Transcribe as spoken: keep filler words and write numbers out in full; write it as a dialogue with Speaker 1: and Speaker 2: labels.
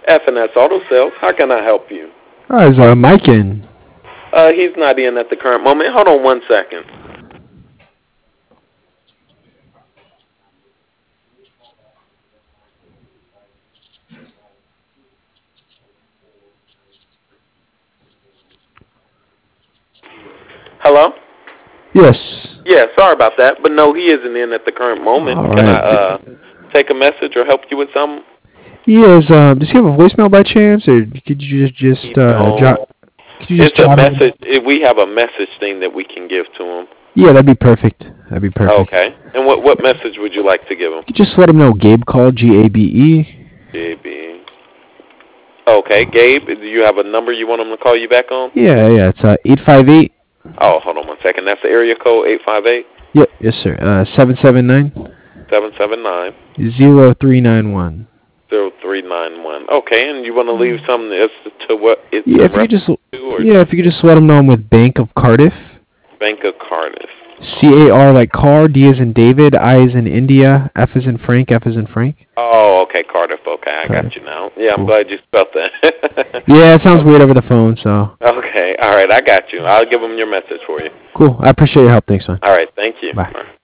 Speaker 1: F and S Auto Sales. How can I help you?
Speaker 2: Oh, is uh, Mike in?
Speaker 1: Uh, he's not in at the current moment. Hold on one second. Hello?
Speaker 2: Yes.
Speaker 1: Yeah, sorry about that, but no, he isn't in at the current moment.
Speaker 2: All
Speaker 1: Can I
Speaker 2: right.
Speaker 1: uh take a message or help you with something?
Speaker 2: He is. Um, does he have a voicemail by chance, or could you just
Speaker 1: He
Speaker 2: just uh,
Speaker 1: don't.
Speaker 2: jot? Could you just
Speaker 1: It's a
Speaker 2: jot him?
Speaker 1: message. eh, We have a message thing that we can give to him.
Speaker 2: Yeah, that'd be perfect. That'd be perfect.
Speaker 1: Okay. And what what message would you like to give him?
Speaker 2: You could just let him know Gabe called. G A B E.
Speaker 1: J B. Okay, Gabe, do you have a number you want him to call you back on?
Speaker 2: Yeah, yeah. It's uh eight five eight.
Speaker 1: Oh, hold on one second. That's the area code eight five eight
Speaker 2: Yep. Yes, sir. Uh, seven seven nine
Speaker 1: seven seven nine
Speaker 2: zero three nine one.
Speaker 1: zero three nine one. Okay, and you want to leave something as to what it's
Speaker 2: Yeah,
Speaker 1: in
Speaker 2: if you could
Speaker 1: reference
Speaker 2: just
Speaker 1: to, or
Speaker 2: yeah, if you could just let him know I'm with Bank of Cardiff.
Speaker 1: Bank of Cardiff?
Speaker 2: C A R like car, D is in David, I is in India, F is in Frank, F is in Frank.
Speaker 1: Oh, okay, Cardiff. Okay, I got
Speaker 2: Cardiff.
Speaker 1: you now. Yeah, I'm
Speaker 2: Cool.
Speaker 1: glad you spelled that.
Speaker 2: Yeah, it sounds
Speaker 1: Okay,
Speaker 2: weird over the phone, so
Speaker 1: okay, all right, I got you. I'll give him your message for you.
Speaker 2: cool. I appreciate your help. Thanks, man.
Speaker 1: All right, thank you.
Speaker 2: Bye.
Speaker 1: All right.